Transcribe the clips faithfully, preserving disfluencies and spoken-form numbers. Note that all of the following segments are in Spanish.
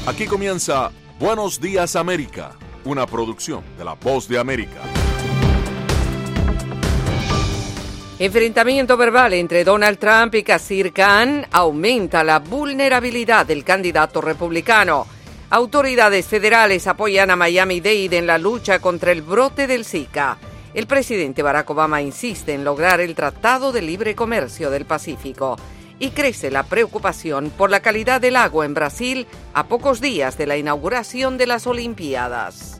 Aquí comienza Buenos Días América, una producción de La Voz de América. Enfrentamiento verbal entre Donald Trump y Khizr Khan aumenta la vulnerabilidad del candidato republicano. Autoridades federales apoyan a Miami-Dade en la lucha contra el brote del Zika. El presidente Barack Obama insiste en lograr el Tratado de Libre Comercio del Pacífico. Y crece la preocupación por la calidad del agua en Brasil a pocos días de la inauguración de las Olimpiadas.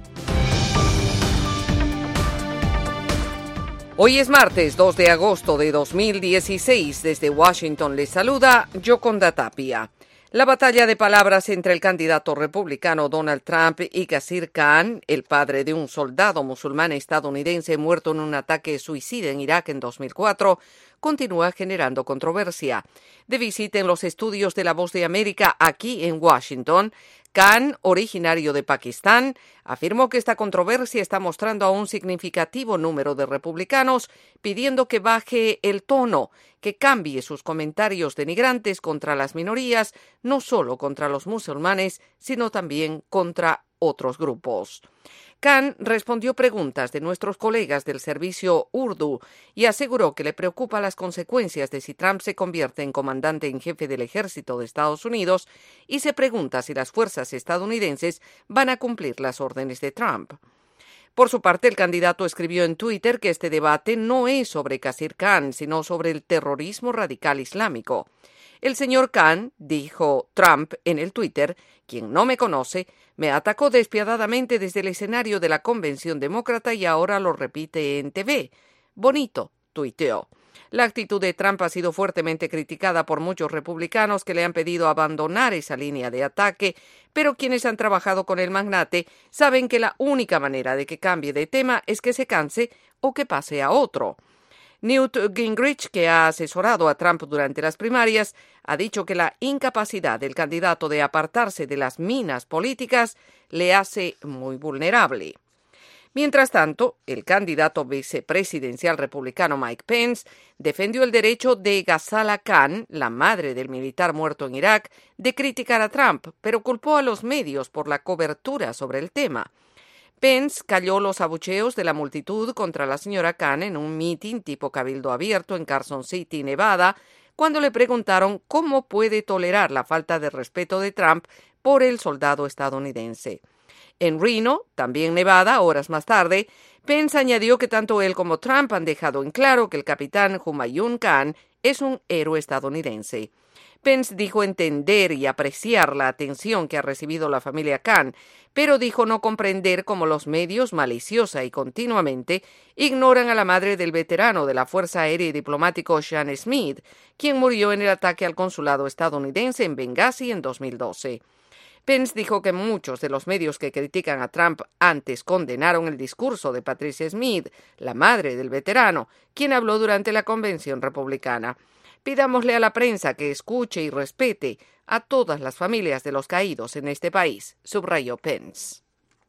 Hoy es martes dos de agosto de dos mil dieciséis. Desde Washington les saluda Yoconda Tapia. La batalla de palabras entre el candidato republicano Donald Trump y Khizr Khan, el padre de un soldado musulmán estadounidense muerto en un ataque suicida en Irak en dos mil cuatro, continúa generando controversia. De visita en los estudios de La Voz de América aquí en Washington, Khan, originario de Pakistán, afirmó que esta controversia está mostrando a un significativo número de republicanos pidiendo que baje el tono, que cambie sus comentarios denigrantes contra las minorías, no solo contra los musulmanes, sino también contra otros grupos. Khan respondió preguntas de nuestros colegas del servicio Urdu y aseguró que le preocupa las consecuencias de si Trump se convierte en comandante en jefe del ejército de Estados Unidos y se pregunta si las fuerzas estadounidenses van a cumplir las órdenes de Trump. Por su parte, el candidato escribió en Twitter que este debate no es sobre Khizr Khan, sino sobre el terrorismo radical islámico. El señor Khan, dijo Trump en el Twitter, quien no me conoce, me atacó despiadadamente desde el escenario de la convención demócrata y ahora lo repite en T V. Bonito, tuiteó. La actitud de Trump ha sido fuertemente criticada por muchos republicanos que le han pedido abandonar esa línea de ataque, pero quienes han trabajado con el magnate saben que la única manera de que cambie de tema es que se canse o que pase a otro. Newt Gingrich, que ha asesorado a Trump durante las primarias, ha dicho que la incapacidad del candidato de apartarse de las minas políticas le hace muy vulnerable. Mientras tanto, el candidato vicepresidencial republicano Mike Pence defendió el derecho de Ghazala Khan, la madre del militar muerto en Irak, de criticar a Trump, pero culpó a los medios por la cobertura sobre el tema. Pence calló los abucheos de la multitud contra la señora Khan en un mitin tipo cabildo abierto en Carson City, Nevada, cuando le preguntaron cómo puede tolerar la falta de respeto de Trump por el soldado estadounidense. En Reno, también Nevada, horas más tarde, Pence añadió que tanto él como Trump han dejado en claro que el capitán Humayun Khan es un héroe estadounidense. Pence dijo entender y apreciar la atención que ha recibido la familia Khan, pero dijo no comprender cómo los medios maliciosa y continuamente ignoran a la madre del veterano de la Fuerza Aérea y Diplomático Sean Smith, quien murió en el ataque al consulado estadounidense en Benghazi en dos mil doce. Pence dijo que muchos de los medios que critican a Trump antes condenaron el discurso de Patricia Smith, la madre del veterano, quien habló durante la convención republicana. Pidámosle a la prensa que escuche y respete a todas las familias de los caídos en este país, subrayó Pence.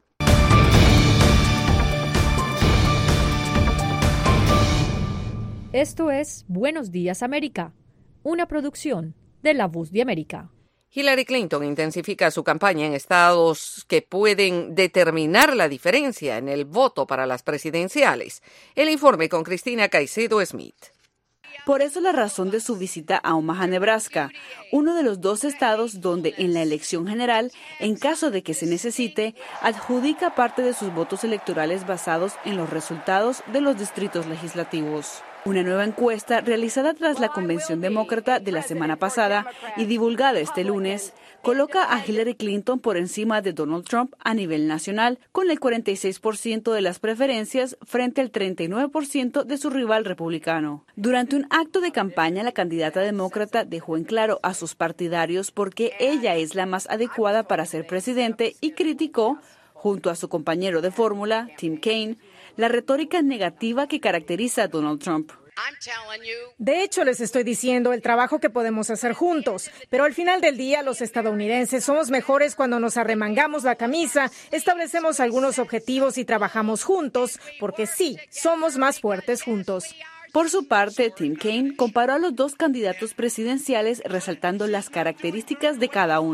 Esto es Buenos Días América, una producción de La Voz de América. Hillary Clinton intensifica su campaña en estados que pueden determinar la diferencia en el voto para las presidenciales. El informe con Cristina Caicedo Smith. Por eso la razón de su visita a Omaha, Nebraska, uno de los dos estados donde en la elección general, en caso de que se necesite, adjudica parte de sus votos electorales basados en los resultados de los distritos legislativos. Una nueva encuesta realizada tras la convención demócrata de la semana pasada y divulgada este lunes coloca a Hillary Clinton por encima de Donald Trump a nivel nacional, con el cuarenta y seis por ciento de las preferencias frente al treinta y nueve por ciento de su rival republicano. Durante un acto de campaña, la candidata demócrata dejó en claro a sus partidarios por qué ella es la más adecuada para ser presidente y criticó, junto a su compañero de fórmula, Tim Kaine, la retórica negativa que caracteriza a Donald Trump. De hecho, les estoy diciendo el trabajo que podemos hacer juntos, pero al final del día los estadounidenses somos mejores cuando nos arremangamos la camisa, establecemos algunos objetivos y trabajamos juntos, porque sí, somos más fuertes juntos. Por su parte, Tim Kaine comparó a los dos candidatos presidenciales resaltando las características de cada uno.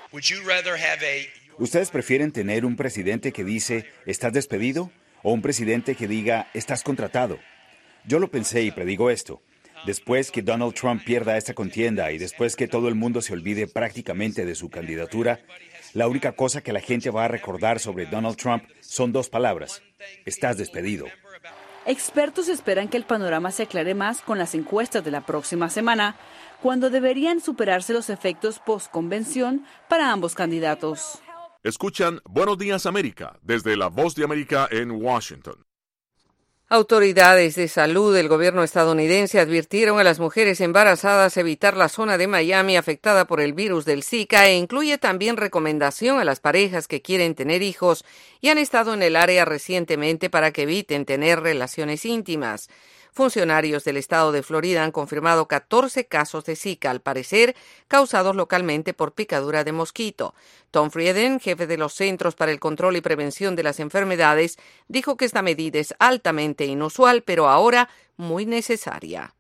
¿Ustedes prefieren tener un presidente que dice, estás despedido, o un presidente que diga, estás contratado? Yo lo pensé y predigo esto. Después que Donald Trump pierda esta contienda y después que todo el mundo se olvide prácticamente de su candidatura, la única cosa que la gente va a recordar sobre Donald Trump son dos palabras: estás despedido. Expertos esperan que el panorama se aclare más con las encuestas de la próxima semana, cuando deberían superarse los efectos post-convención para ambos candidatos. Escuchan Buenos Días América desde La Voz de América en Washington. Autoridades de salud del gobierno estadounidense advirtieron a las mujeres embarazadas evitar la zona de Miami afectada por el virus del Zika e incluye también recomendación a las parejas que quieren tener hijos y han estado en el área recientemente para que eviten tener relaciones íntimas. Funcionarios del estado de Florida han confirmado catorce casos de Zika, al parecer causados localmente por picadura de mosquito. Tom Frieden, jefe de los Centros para el Control y Prevención de las Enfermedades, dijo que esta medida es altamente inusual, pero ahora muy necesaria.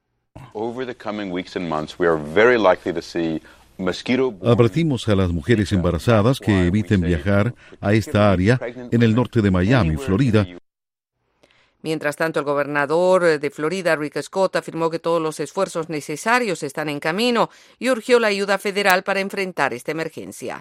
Advertimos a las mujeres embarazadas que eviten viajar a esta área en el norte de Miami, Florida. Mientras tanto, el gobernador de Florida, Rick Scott, afirmó que todos los esfuerzos necesarios están en camino y urgió la ayuda federal para enfrentar esta emergencia.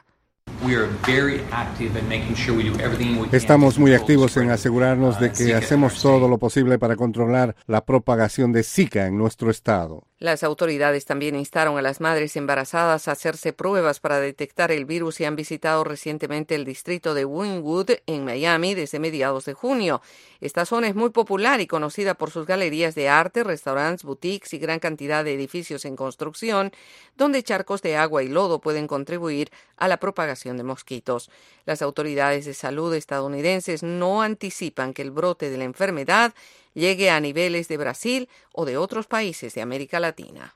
Estamos muy activos en asegurarnos de que hacemos todo lo posible para controlar la propagación de Zika en nuestro estado. Las autoridades también instaron a las madres embarazadas a hacerse pruebas para detectar el virus y han visitado recientemente el distrito de Wynwood en Miami desde mediados de junio. Esta zona es muy popular y conocida por sus galerías de arte, restaurantes, boutiques y gran cantidad de edificios en construcción, donde charcos de agua y lodo pueden contribuir a la propagación de mosquitos. Las autoridades de salud estadounidenses no anticipan que el brote de la enfermedad llegue a niveles de Brasil o de otros países de América Latina.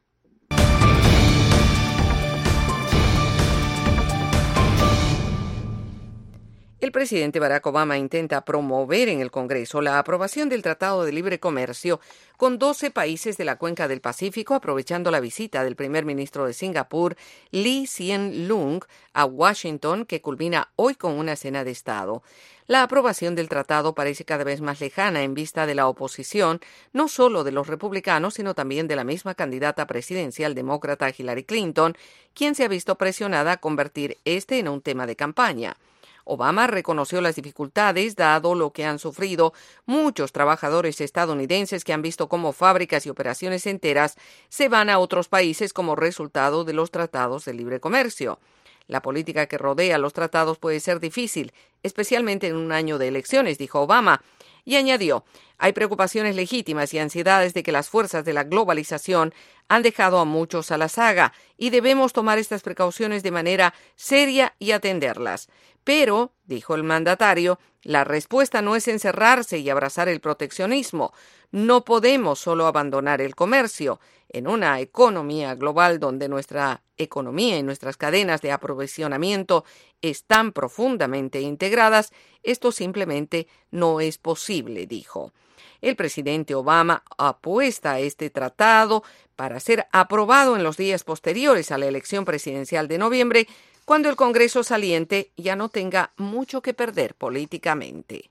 El presidente Barack Obama intenta promover en el Congreso la aprobación del Tratado de Libre Comercio con doce países de la cuenca del Pacífico, aprovechando la visita del primer ministro de Singapur, Lee Hsien Loong, a Washington, que culmina hoy con una cena de Estado. La aprobación del tratado parece cada vez más lejana en vista de la oposición, no solo de los republicanos, sino también de la misma candidata presidencial demócrata Hillary Clinton, quien se ha visto presionada a convertir este en un tema de campaña. Obama reconoció las dificultades, dado lo que han sufrido muchos trabajadores estadounidenses que han visto cómo fábricas y operaciones enteras se van a otros países como resultado de los tratados de libre comercio. La política que rodea los tratados puede ser difícil, especialmente en un año de elecciones, dijo Obama, y añadió, hay preocupaciones legítimas y ansiedades de que las fuerzas de la globalización han dejado a muchos a la saga y debemos tomar estas precauciones de manera seria y atenderlas. Pero, dijo el mandatario, la respuesta no es encerrarse y abrazar el proteccionismo. No podemos solo abandonar el comercio. En una economía global donde nuestra economía y nuestras cadenas de aprovisionamiento están profundamente integradas, esto simplemente no es posible, dijo. El presidente Obama apuesta a este tratado para ser aprobado en los días posteriores a la elección presidencial de noviembre, cuando el Congreso saliente ya no tenga mucho que perder políticamente.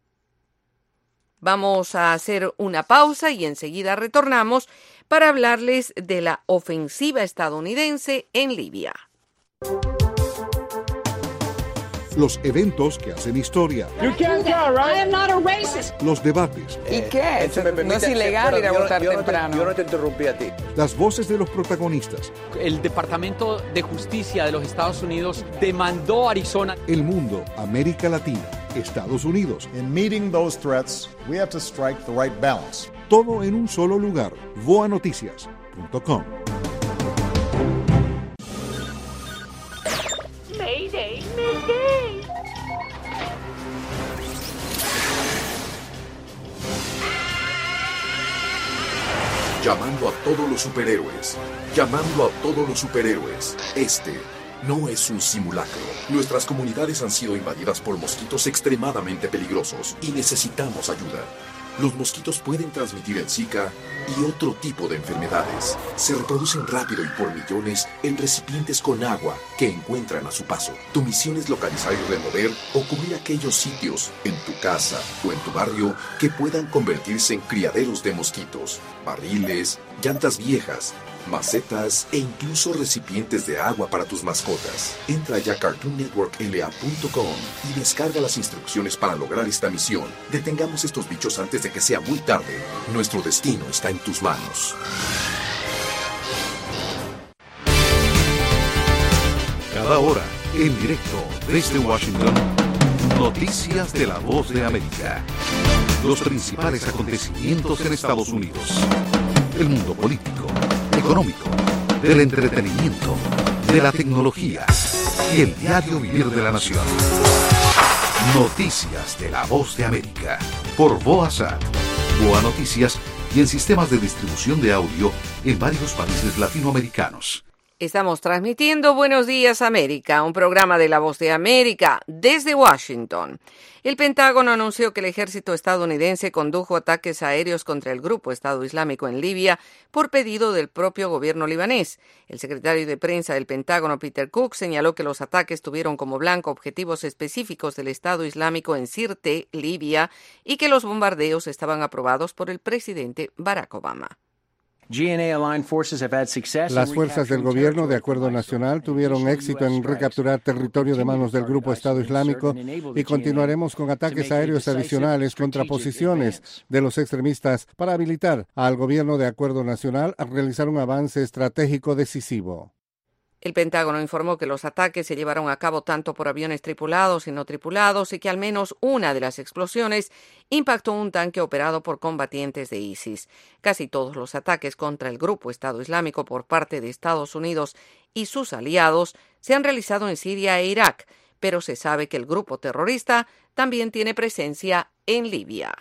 Vamos a hacer una pausa y enseguida retornamos para hablarles de la ofensiva estadounidense en Libia. Los eventos que hacen historia. Los debates. ¿Y qué? No es ilegal ir a votar temprano. Yo no te interrumpí a ti. Las voces de los protagonistas. El Departamento de Justicia de los Estados Unidos demandó a Arizona. El mundo, América Latina, Estados Unidos. In meeting those threats, we have to strike the right balance. Todo en un solo lugar. voa noticias punto com. Mayday, mayday. Llamando a todos los superhéroes. Llamando a todos los superhéroes. Este no es un simulacro. Nuestras comunidades han sido invadidas por mosquitos extremadamente peligrosos y necesitamos ayuda. Los mosquitos pueden transmitir el Zika y otro tipo de enfermedades. Se reproducen rápido y por millones en recipientes con agua que encuentran a su paso. Tu misión es localizar y remover o cubrir aquellos sitios en tu casa o en tu barrio que puedan convertirse en criaderos de mosquitos, barriles, llantas viejas, macetas e incluso recipientes de agua para tus mascotas. Entra ya a cartoon network l a punto com y descarga las instrucciones para lograr esta misión. Detengamos estos bichos antes de que sea muy tarde. Nuestro destino está en tus manos. Cada hora, en directo desde Washington, noticias de la Voz de América. Los principales acontecimientos en Estados Unidos. El mundo político, económico, del entretenimiento, de la tecnología y el diario vivir de la nación. Noticias de la Voz de América por VOASAT, Boa Noticias y en sistemas de distribución de audio en varios países latinoamericanos. Estamos transmitiendo Buenos Días América, un programa de La Voz de América desde Washington. El Pentágono anunció que el ejército estadounidense condujo ataques aéreos contra el grupo Estado Islámico en Libia por pedido del propio gobierno libanés. El secretario de prensa del Pentágono, Peter Cook, señaló que los ataques tuvieron como blanco objetivos específicos del Estado Islámico en Sirte, Libia, y que los bombardeos estaban aprobados por el presidente Barack Obama. Las fuerzas del gobierno de Acuerdo Nacional tuvieron éxito en recapturar territorio de manos del Grupo Estado Islámico y continuaremos con ataques aéreos adicionales contra posiciones de los extremistas para habilitar al gobierno de Acuerdo Nacional a realizar un avance estratégico decisivo. El Pentágono informó que los ataques se llevaron a cabo tanto por aviones tripulados y no tripulados y que al menos una de las explosiones impactó un tanque operado por combatientes de ISIS. Casi todos los ataques contra el grupo Estado Islámico por parte de Estados Unidos y sus aliados se han realizado en Siria e Irak, pero se sabe que el grupo terrorista también tiene presencia en Libia.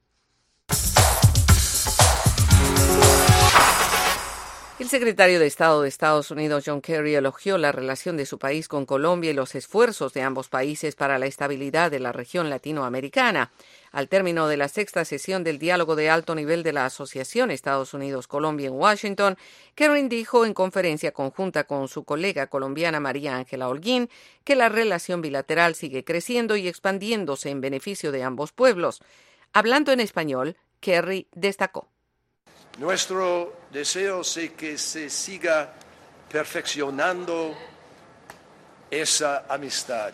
El secretario de Estado de Estados Unidos, John Kerry, elogió la relación de su país con Colombia y los esfuerzos de ambos países para la estabilidad de la región latinoamericana. Al término de la sexta sesión del diálogo de alto nivel de la Asociación Estados Unidos-Colombia en Washington, Kerry dijo en conferencia conjunta con su colega colombiana María Ángela Holguín que la relación bilateral sigue creciendo y expandiéndose en beneficio de ambos pueblos. Hablando en español, Kerry destacó: nuestro deseo es que se siga perfeccionando esa amistad,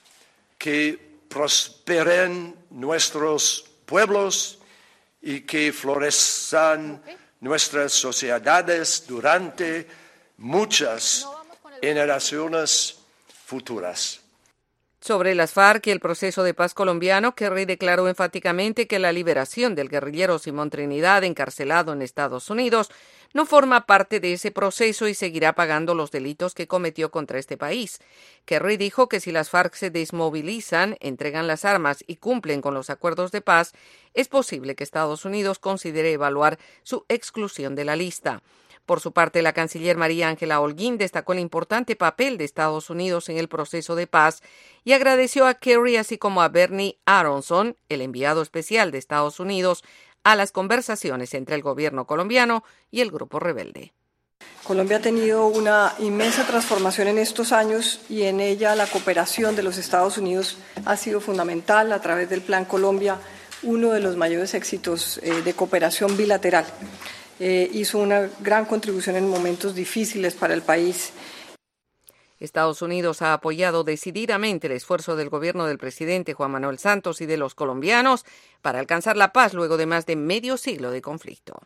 que prosperen nuestros pueblos y que florezcan nuestras sociedades durante muchas generaciones futuras. Sobre las FARC y el proceso de paz colombiano, Kerry declaró enfáticamente que la liberación del guerrillero Simón Trinidad, encarcelado en Estados Unidos, no forma parte de ese proceso y seguirá pagando los delitos que cometió contra este país. Kerry dijo que si las FARC se desmovilizan, entregan las armas y cumplen con los acuerdos de paz, es posible que Estados Unidos considere evaluar su exclusión de la lista. Por su parte, la canciller María Ángela Holguín destacó el importante papel de Estados Unidos en el proceso de paz y agradeció a Kerry así como a Bernie Aronson, el enviado especial de Estados Unidos, a las conversaciones entre el gobierno colombiano y el grupo rebelde. Colombia ha tenido una inmensa transformación en estos años y en ella la cooperación de los Estados Unidos ha sido fundamental a través del Plan Colombia, uno de los mayores éxitos eh, de cooperación bilateral. Eh, hizo una gran contribución en momentos difíciles para el país. Estados Unidos ha apoyado decididamente el esfuerzo del gobierno del presidente Juan Manuel Santos y de los colombianos para alcanzar la paz luego de más de medio siglo de conflicto.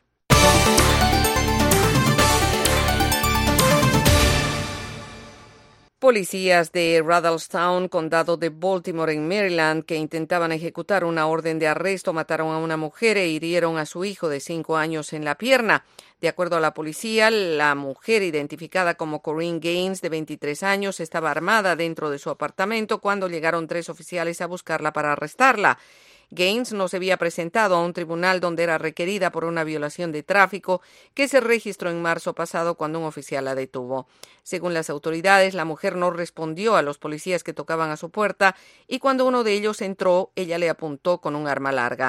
Policías de Randallstown, condado de Baltimore, en Maryland, que intentaban ejecutar una orden de arresto, mataron a una mujer e hirieron a su hijo de cinco años en la pierna. De acuerdo a la policía, la mujer, identificada como Corinne Gaines, de veintitrés años, estaba armada dentro de su apartamento cuando llegaron tres oficiales a buscarla para arrestarla. Gaines no se había presentado a un tribunal donde era requerida por una violación de tráfico que se registró en marzo pasado cuando un oficial la detuvo. Según las autoridades, la mujer no respondió a los policías que tocaban a su puerta y cuando uno de ellos entró, ella le apuntó con un arma larga.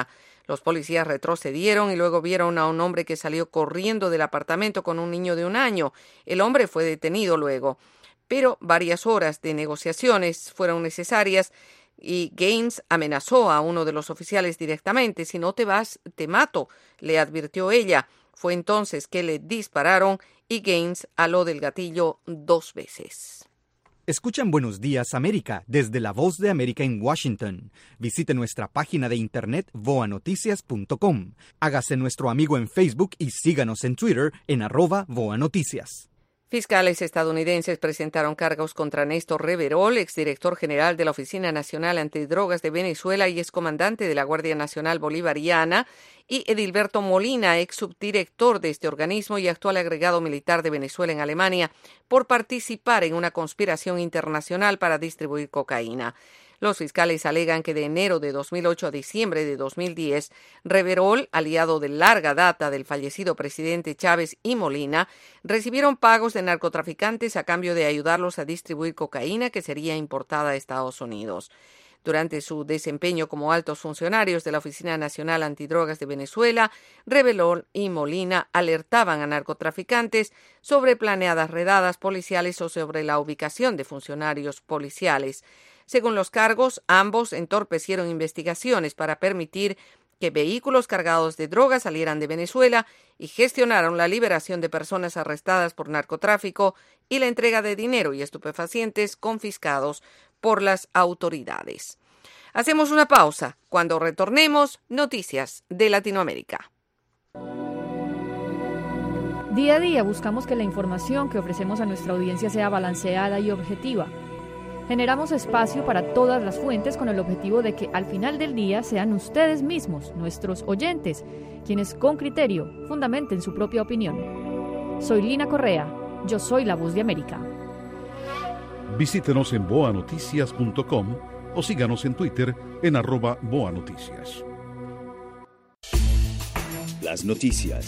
Los policías retrocedieron y luego vieron a un hombre que salió corriendo del apartamento con un niño de un año. El hombre fue detenido luego, pero varias horas de negociaciones fueron necesarias y Gaines amenazó a uno de los oficiales directamente. Si no te vas, te mato, le advirtió ella. Fue entonces que le dispararon y Gaines aló del gatillo dos veces. Escuchan Buenos Días América desde La Voz de América en Washington. Visite nuestra página de internet voa noticias punto com. Hágase nuestro amigo en Facebook y síganos en Twitter en arroba voa noticias. Fiscales estadounidenses presentaron cargos contra Néstor Reverol, exdirector general de la Oficina Nacional Antidrogas de Venezuela y excomandante de la Guardia Nacional Bolivariana, y Edilberto Molina, ex subdirector de este organismo y actual agregado militar de Venezuela en Alemania, por participar en una conspiración internacional para distribuir cocaína. Los fiscales alegan que de enero de dos mil ocho a diciembre de dos mil diez, Reverol, aliado de larga data del fallecido presidente Chávez, y Molina, recibieron pagos de narcotraficantes a cambio de ayudarlos a distribuir cocaína que sería importada a Estados Unidos. Durante su desempeño como altos funcionarios de la Oficina Nacional Antidrogas de Venezuela, Reverol y Molina alertaban a narcotraficantes sobre planeadas redadas policiales o sobre la ubicación de funcionarios policiales. Según los cargos, ambos entorpecieron investigaciones para permitir que vehículos cargados de drogas salieran de Venezuela y gestionaron la liberación de personas arrestadas por narcotráfico y la entrega de dinero y estupefacientes confiscados por las autoridades. Hacemos una pausa. Cuando retornemos, noticias de Latinoamérica. Día a día buscamos que la información que ofrecemos a nuestra audiencia sea balanceada y objetiva. Generamos espacio para todas las fuentes con el objetivo de que al final del día sean ustedes mismos, nuestros oyentes, quienes con criterio fundamenten su propia opinión. Soy Lina Correa, yo soy La Voz de América. Visítenos en boa noticias punto com o síganos en Twitter en arroba boa noticias. Las noticias,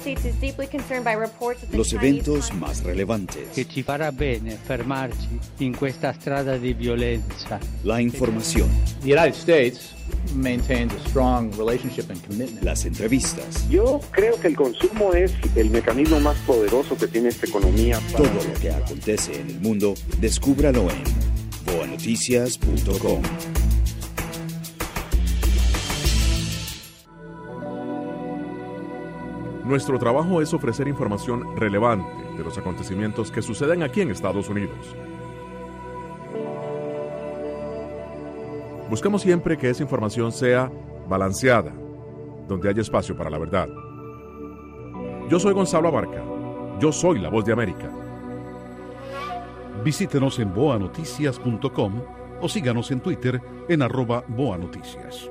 los eventos más relevantes, che ci farà bene fermarci in questa strada di violenza. La información, The United States maintains a strong relationship and commitment. Las entrevistas. Yo creo que el consumo es el mecanismo más poderoso que tiene esta economía. Para... Todo lo que acontece en el mundo, descúbralo en boa noticias punto com. Nuestro trabajo es ofrecer información relevante de los acontecimientos que suceden aquí en Estados Unidos. Buscamos siempre que esa información sea balanceada, donde haya espacio para la verdad. Yo soy Gonzalo Abarca. Yo soy La Voz de América. Visítenos en boa noticias punto com o síganos en Twitter en arroba boa noticias.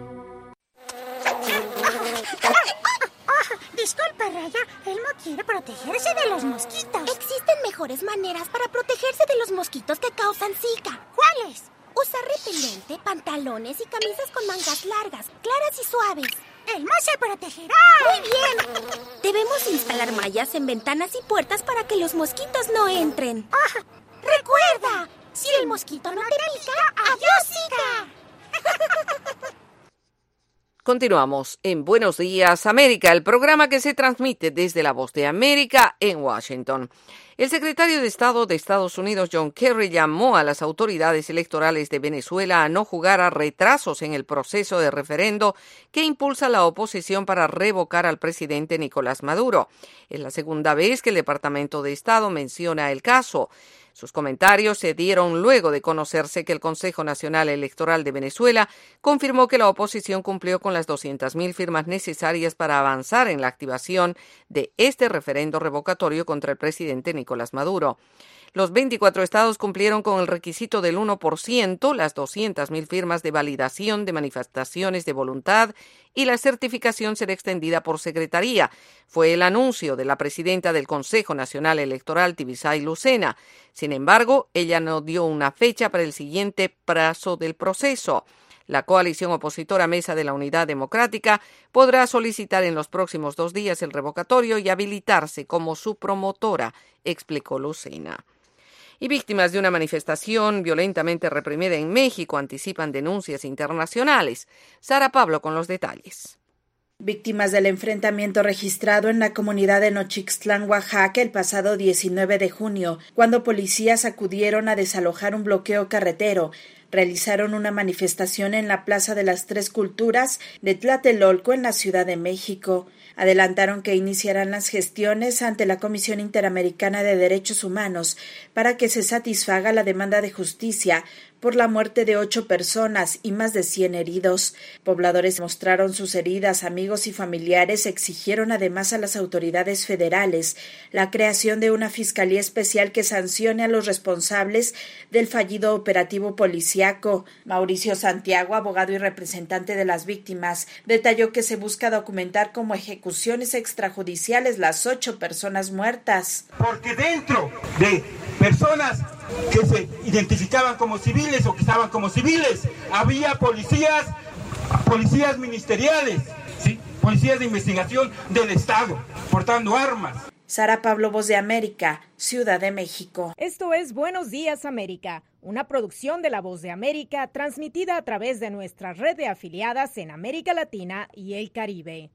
Disculpa, Raya, Elmo quiere protegerse de los mosquitos. Existen mejores maneras para protegerse de los mosquitos que causan Zika. ¿Cuáles? Usar repelente, pantalones y camisas con mangas largas, claras y suaves. ¡Elmo se protegerá! ¡Muy bien! Debemos instalar mallas en ventanas y puertas para que los mosquitos no entren. Oh, ¡recuerda! Si el mosquito no te pica, ¡adiós, Zika! Continuamos en Buenos Días América, el programa que se transmite desde La Voz de América en Washington. El secretario de Estado de Estados Unidos, John Kerry, llamó a las autoridades electorales de Venezuela a no jugar a retrasos en el proceso de referendo que impulsa la oposición para revocar al presidente Nicolás Maduro. Es la segunda vez que el Departamento de Estado menciona el caso. Sus comentarios se dieron luego de conocerse que el Consejo Nacional Electoral de Venezuela confirmó que la oposición cumplió con las doscientas mil firmas necesarias para avanzar en la activación de este referendo revocatorio contra el presidente Nicolás Maduro. Los veinticuatro estados cumplieron con el requisito del uno por ciento, las doscientas mil firmas de validación de manifestaciones de voluntad y la certificación será extendida por secretaría. Fue el anuncio de la presidenta del Consejo Nacional Electoral, Tibisay Lucena. Sin embargo, ella no dio una fecha para el siguiente plazo del proceso. La coalición opositora Mesa de la Unidad Democrática podrá solicitar en los próximos dos días el revocatorio y habilitarse como su promotora, explicó Lucena. Y víctimas de una manifestación violentamente reprimida en México anticipan denuncias internacionales. Sara Pablo con los detalles. Víctimas del enfrentamiento registrado en la comunidad de Nochixtlán, Oaxaca, el pasado diecinueve de junio, cuando policías acudieron a desalojar un bloqueo carretero, realizaron una manifestación en la Plaza de las Tres Culturas de Tlatelolco, en la Ciudad de México. Adelantaron que iniciarán las gestiones ante la Comisión Interamericana de Derechos Humanos para que se satisfaga la demanda de justicia por la muerte de ocho personas y más de cien heridos. Pobladores mostraron sus heridas, amigos y familiares exigieron además a las autoridades federales la creación de una fiscalía especial que sancione a los responsables del fallido operativo policíaco. Mauricio Santiago, abogado y representante de las víctimas, detalló que se busca documentar como ejecuciones extrajudiciales las ocho personas muertas. Porque dentro de personas que se identificaban como civiles o que estaban como civiles, había policías, policías ministeriales, ¿sí? Policías de investigación del Estado, portando armas. Sara Pablo, Voz de América, Ciudad de México. Esto es Buenos Días América, una producción de La Voz de América transmitida a través de nuestra red de afiliadas en América Latina y el Caribe.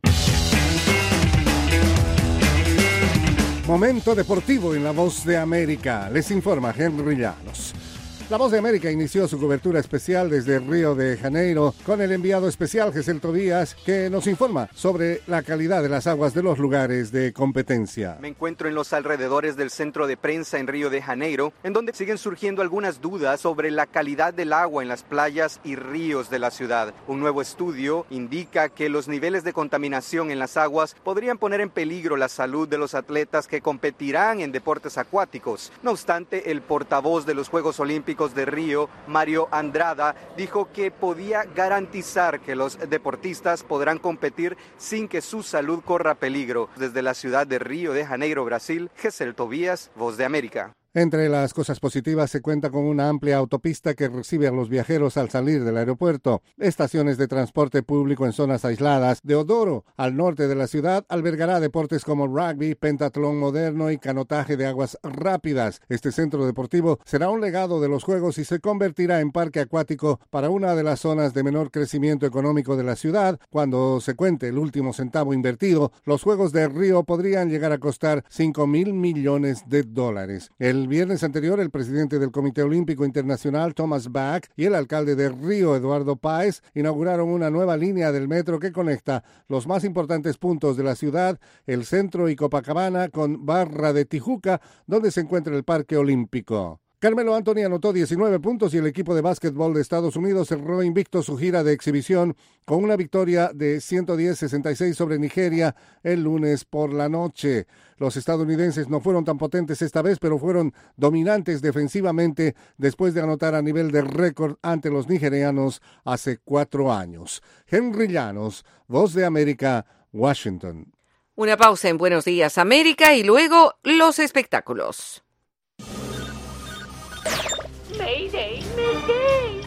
Momento deportivo en La Voz de América. Les informa Henry Llanos. La Voz de América inició su cobertura especial desde Río de Janeiro con el enviado especial Gesell Tobías, que nos informa sobre la calidad de las aguas de los lugares de competencia. Me encuentro en los alrededores del centro de prensa en Río de Janeiro, en donde siguen surgiendo algunas dudas sobre la calidad del agua en las playas y ríos de la ciudad. Un nuevo estudio indica que los niveles de contaminación en las aguas podrían poner en peligro la salud de los atletas que competirán en deportes acuáticos. No obstante, el portavoz de los Juegos Olímpicos de Río, Mario Andrada, dijo que podía garantizar que los deportistas podrán competir sin que su salud corra peligro. Desde la ciudad de Río de Janeiro, Brasil, Gesell Tobías, Voz de América. Entre las cosas positivas se cuenta con una amplia autopista que recibe a los viajeros al salir del aeropuerto. Estaciones de transporte público en zonas aisladas. Deodoro, al norte de la ciudad, albergará deportes como rugby, pentatlón moderno y canotaje de aguas rápidas. Este centro deportivo será un legado de los Juegos y se convertirá en parque acuático para una de las zonas de menor crecimiento económico de la ciudad. Cuando se cuente el último centavo invertido, los Juegos de Río podrían llegar a costar cinco mil millones de dólares. El El viernes anterior, el presidente del Comité Olímpico Internacional, Thomas Bach, y el alcalde de Río, Eduardo Páez, inauguraron una nueva línea del metro que conecta los más importantes puntos de la ciudad, el centro y Copacabana, con Barra de Tijuca, donde se encuentra el Parque Olímpico. Carmelo Anthony anotó diecinueve puntos y el equipo de básquetbol de Estados Unidos cerró invicto su gira de exhibición con una victoria de ciento diez a sesenta y seis sobre Nigeria el lunes por la noche. Los estadounidenses no fueron tan potentes esta vez, pero fueron dominantes defensivamente después de anotar a nivel de récord ante los nigerianos hace cuatro años. Henry Llanos, Voz de América, Washington. Una pausa en Buenos Días América y luego los espectáculos. Mayday, Mayday.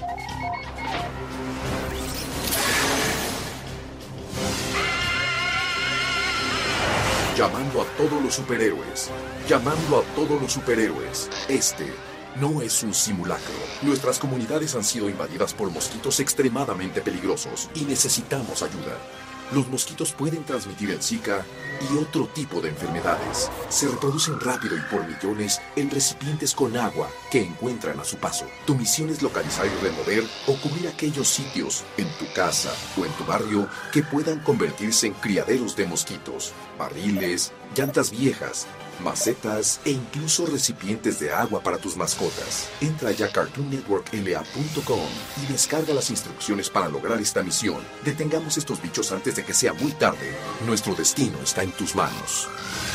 Llamando a todos los superhéroes. Llamando a todos los superhéroes. Este no es un simulacro. Nuestras comunidades han sido invadidas por mosquitos extremadamente peligrosos y necesitamos ayuda. Los mosquitos pueden transmitir el Zika y otro tipo de enfermedades. Se reproducen rápido y por millones en recipientes con agua que encuentran a su paso. Tu misión es localizar y remover o cubrir aquellos sitios en tu casa o en tu barrio que puedan convertirse en criaderos de mosquitos, barriles, llantas viejas, macetas e incluso recipientes de agua para tus mascotas. Entra ya a cartoon network l a punto com y descarga las instrucciones para lograr esta misión. Detengamos estos bichos antes de que sea muy tarde. Nuestro destino está en tus manos.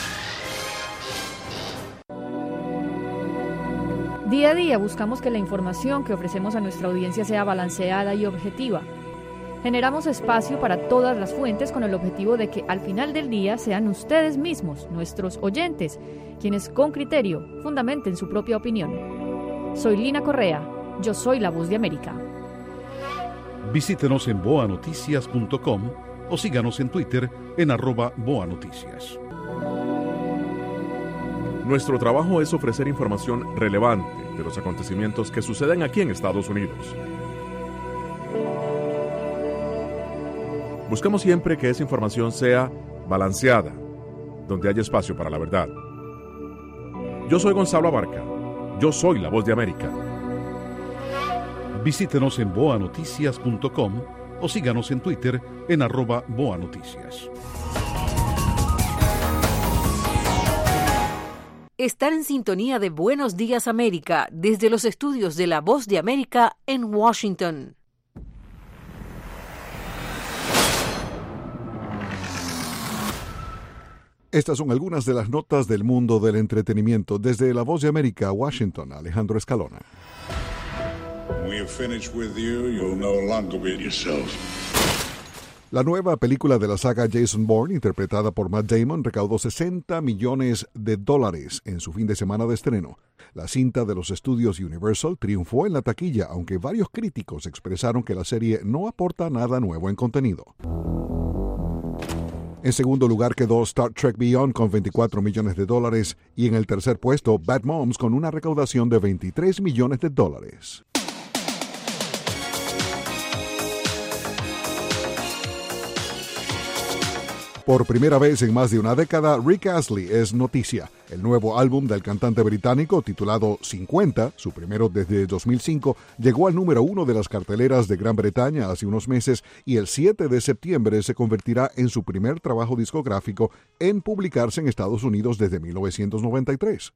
Día a día buscamos que la información que ofrecemos a nuestra audiencia sea balanceada y objetiva. Generamos espacio para todas las fuentes con el objetivo de que al final del día sean ustedes mismos, nuestros oyentes, quienes con criterio fundamenten su propia opinión. Soy Lina Correa, yo soy la Voz de América. Visítenos en boa noticias punto com o síganos en Twitter en arroba boanoticias. Nuestro trabajo es ofrecer información relevante de los acontecimientos que suceden aquí en Estados Unidos. Buscamos siempre que esa información sea balanceada, donde haya espacio para la verdad. Yo soy Gonzalo Abarca. Yo soy la Voz de América. Visítenos en boa noticias punto com o síganos en Twitter en arroba boanoticias. Están en sintonía de Buenos Días América desde los estudios de La Voz de América en Washington. Estas son algunas de las notas del mundo del entretenimiento. Desde La Voz de América, Washington, Alejandro Escalona. When we are finished with you, you'll no longer be yourself. La nueva película de la saga Jason Bourne, interpretada por Matt Damon, recaudó sesenta millones de dólares en su fin de semana de estreno. La cinta de los estudios Universal triunfó en la taquilla, aunque varios críticos expresaron que la serie no aporta nada nuevo en contenido. En segundo lugar quedó Star Trek Beyond con veinticuatro millones de dólares y en el tercer puesto Bad Moms con una recaudación de veintitrés millones de dólares. Por primera vez en más de una década, Rick Astley es noticia. El nuevo álbum del cantante británico, titulado cincuenta, su primero desde dos mil cinco, llegó al número uno de las carteleras de Gran Bretaña hace unos meses y el siete de septiembre se convertirá en su primer trabajo discográfico en publicarse en Estados Unidos desde mil novecientos noventa y tres.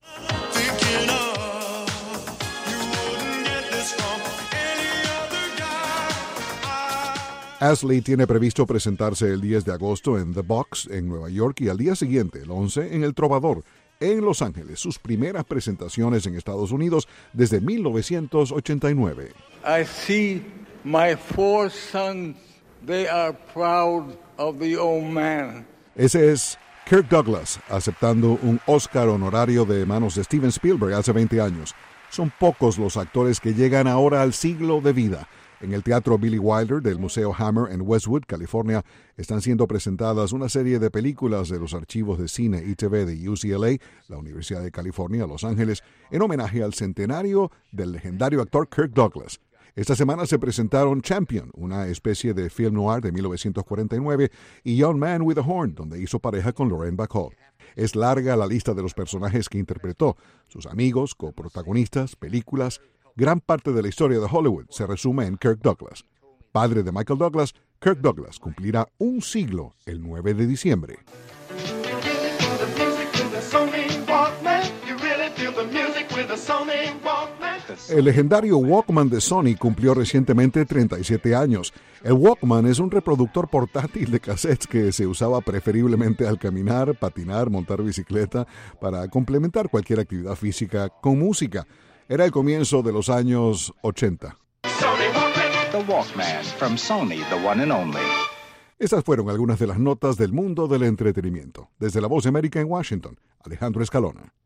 Astley tiene previsto presentarse el diez de agosto en The Box en Nueva York y al día siguiente, el once, en El Trovador, en Los Ángeles, sus primeras presentaciones en Estados Unidos desde mil novecientos ochenta y nueve. I see my four sons, they are proud of the old man. Ese es Kirk Douglas, aceptando un Oscar honorario de manos de Steven Spielberg hace veinte años. Son pocos los actores que llegan ahora al siglo de vida. En el Teatro Billy Wilder del Museo Hammer en Westwood, California, están siendo presentadas una serie de películas de los archivos de cine y T V de U C L A, la Universidad de California, Los Ángeles, en homenaje al centenario del legendario actor Kirk Douglas. Esta semana se presentaron Champion, una especie de film noir de mil novecientos cuarenta y nueve, y Young Man with a Horn, donde hizo pareja con Lorraine Bacall. Es larga la lista de los personajes que interpretó, sus amigos, coprotagonistas, películas. Gran parte de la historia de Hollywood se resume en Kirk Douglas. Padre de Michael Douglas, Kirk Douglas cumplirá un siglo el nueve de diciembre. El legendario Walkman de Sony cumplió recientemente treinta y siete años. El Walkman es un reproductor portátil de cassettes que se usaba preferiblemente al caminar, patinar, montar bicicleta, para complementar cualquier actividad física con música. Era el comienzo de los años ochenta. The Walkman from Sony, the one and only. Estas fueron algunas de las notas del mundo del entretenimiento. Desde La Voz de América en Washington, Alejandro Escalona.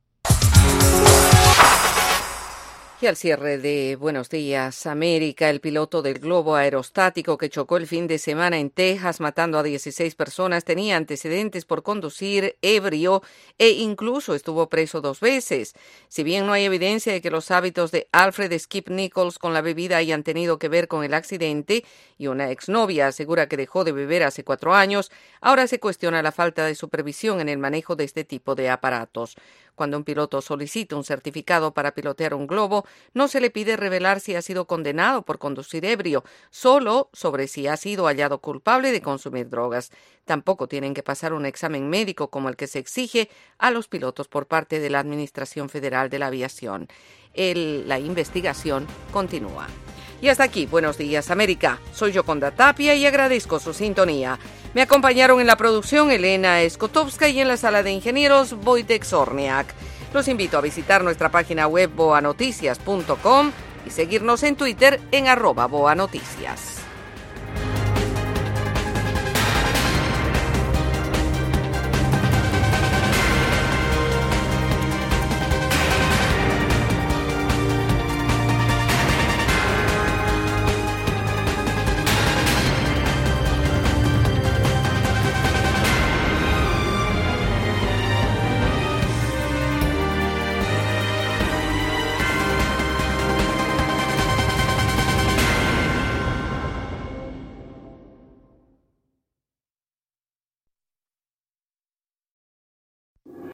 Y al cierre de Buenos Días América, el piloto del globo aerostático que chocó el fin de semana en Texas matando a dieciséis personas tenía antecedentes por conducir ebrio e incluso estuvo preso dos veces. Si bien no hay evidencia de que los hábitos de Alfred Skip Nichols con la bebida hayan tenido que ver con el accidente y una exnovia asegura que dejó de beber hace cuatro años, ahora se cuestiona la falta de supervisión en el manejo de este tipo de aparatos. Cuando un piloto solicita un certificado para pilotear un globo, no se le pide revelar si ha sido condenado por conducir ebrio, solo sobre si ha sido hallado culpable de consumir drogas. Tampoco tienen que pasar un examen médico como el que se exige a los pilotos por parte de la Administración Federal de la Aviación. El, la investigación continúa. Y hasta aquí, Buenos Días América. Soy Yoconda Tapia y agradezco su sintonía. Me acompañaron en la producción Elena Skotowska y en la sala de ingenieros Wojtek Zorniak. Los invito a visitar nuestra página web boa noticias punto com y seguirnos en Twitter en arroba boanoticias.